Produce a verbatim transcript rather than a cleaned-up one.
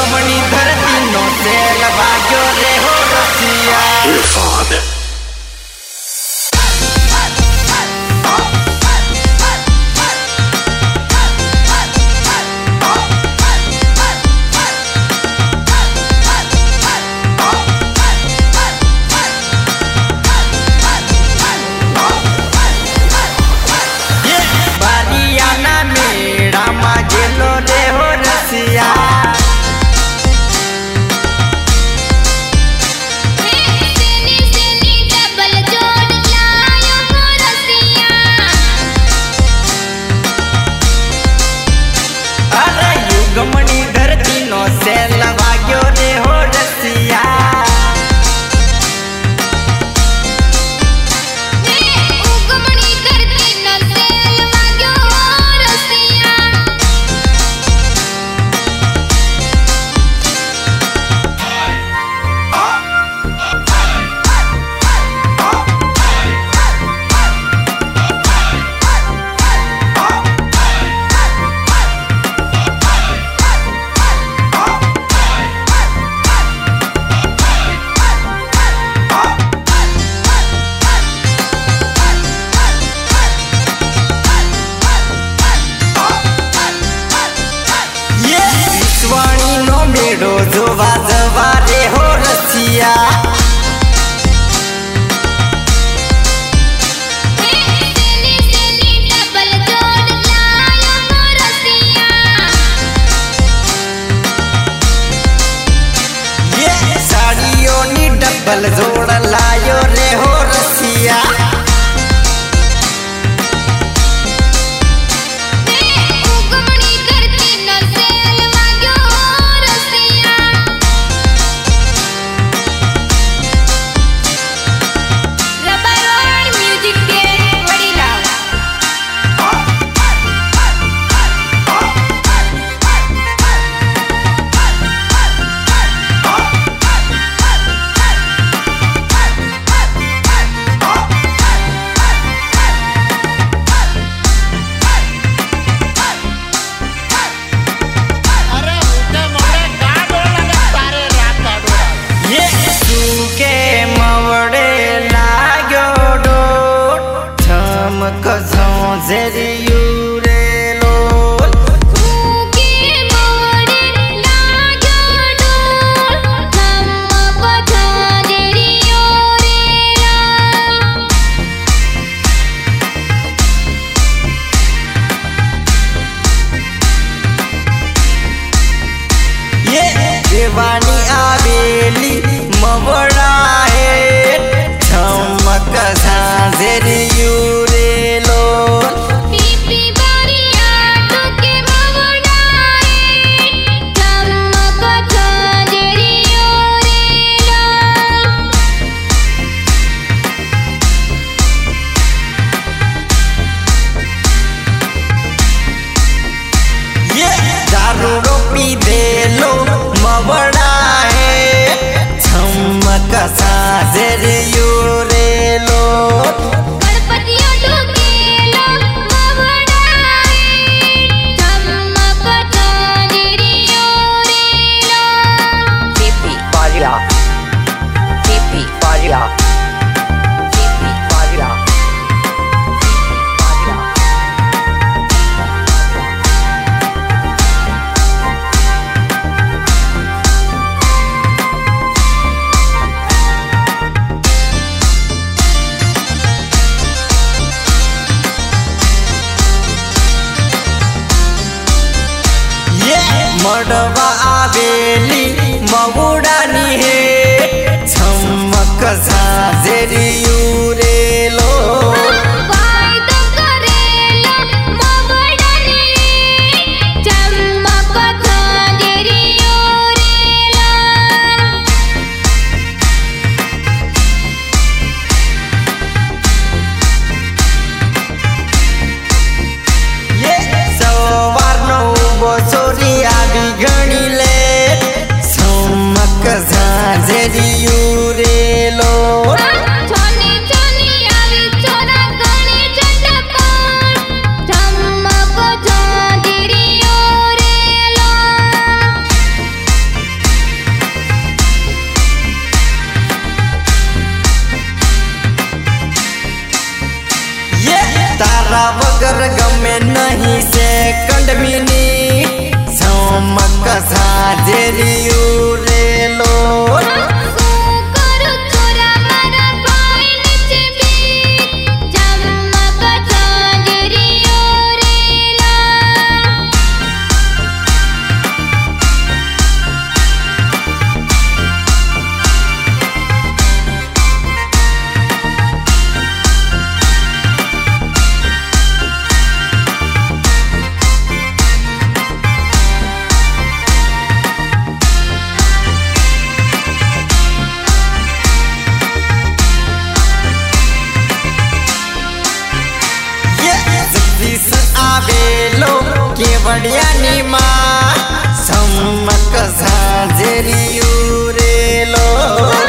युगमणि धरती no cell भाग्यो रे हो रसिया इरफान। जोवा जोवा रे हो रसिया सेली सेली डबल जोड़ लायो हो रसिया ये साड़ियों नी डबल जोड़ लायो रे हो रसिया देवानी आवेली मवड़ा है चमक झांझरी यूरे लो पीपी बारिया तो के मवड़ा है चमक झांझरी यूरे लो ये दारू रोपी दे लो मवड़ा है चमक झांझरी यूरे लो गणपतियों ढूके लो मवड़ा है चमक झांझरी यूरे लो पीपी बारिया पीपी बारिया पीपी बारिया मडवा आवेली मवुडानी है चमक झांझरी यूरे लो वायदो करेलो मवड़ा रे चमक झांझरी यूरे लो ये सवार नो बसोरी आवी गणी ले चमक झांझरी यूरे लो छोनी तारा वगर गमे नहीं से कंडमिनी समक साजेरियो रे लो आवेलो के बढ़िया नीमा समक साजेरियो रे लो।